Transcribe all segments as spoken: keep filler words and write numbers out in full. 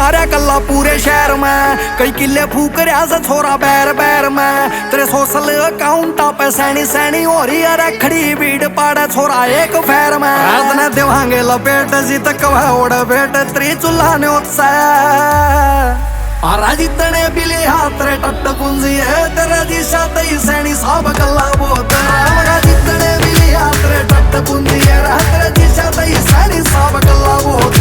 मारा कल्ला पूरे शहर में, कई किले फूक रहा से छोरा बैर बैर में। तेरे सोशल अकाउंट पे सैनी सैनी हो रही अरे खड़ी भीड़ पाड़े छोरा एक फेर में। रात ने देवांगे लपेट जी तक ओढ़ बेट त्री चूल्हा ने उत्साह आरा जितने बिले हाथ रे टट पुंजी है तेरा जी साथ ही सैनी सब गल्ला बोत आरा जितने बिले हाथ रे टट पुंजी है तेरा जी साथ ही सैनी सब गल्ला बोत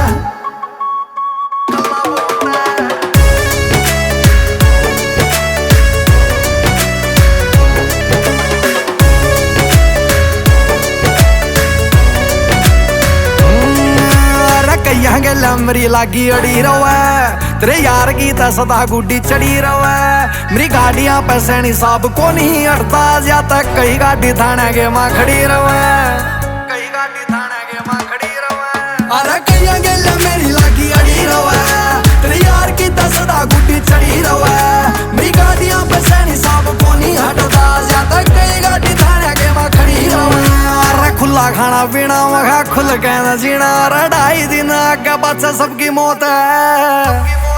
कहियांगे लमरी लागी अड़ी रवे तेरे यार की तो सदा गुड्डी चढ़ी रवे। मेरी गाड़ियां पे सैनी साहब को नहीं अड़ता या तक कई गाड़ी थाने के मां खड़ी रवे, कई गाड़ी थाने के मां खड़ी रवे। अरे कहियांगे लमरी लागी अड़ी रवे तेरे यार की तो सदा गुड्डी चढ़ी रवे। मेरी गाड़ियां पे सैनी साहब को नहीं हटता या तक कई गाड़ी थाने के मां खड़ी रवे। खुला खाना पीना मखा खुल कहना जीना ढाई दिन आगे बच्चा सबकी मौत है।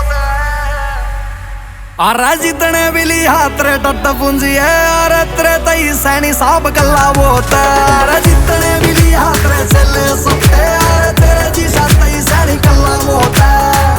अरे जितने बिली हाथ रे टट पूंजी है अरे तेरे तई सैनी साहब गल्ला बोत है। अरे जितने बिली हाथ रे चले सबके अरे तेरे जी साथ तई सैनी गल्ला बोत है।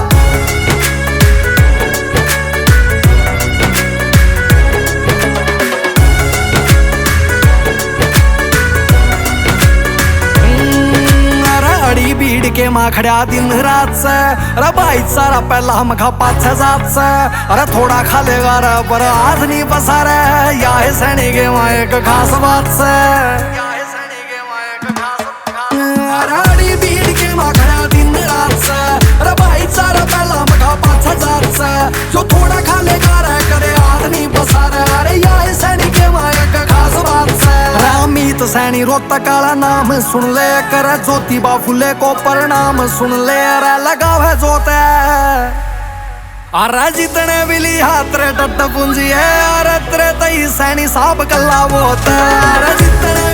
भीड़ के मां खड़ा दिन रात से अरे भाई सारा पहला हम खा पाँच छह सात से अरे थोड़ा खा लेगा रे पर आज नहीं बसा रे या है सैनी के मां एक खास बात से या है सैनी के मां एक खास अरे भीड़ के मां खड़ा दिन रात से अरे भाई सारा पहला हम खा पाँच छह सात से जो थोड़ा खा लेगा रे करे आज नहीं बसा रे अरे या है सैनी के मां एक खास बात से। रामीत सैनी रोता काला नाम सुन ले कर ज्योतिबा फुले को प्रणाम सुन ले अरे लगाव है जोते अरे जितने बिली हाथ रे टट पूंजी है अरे तेरे तई सैनी साहब गल्ला बोत है। अरे जितने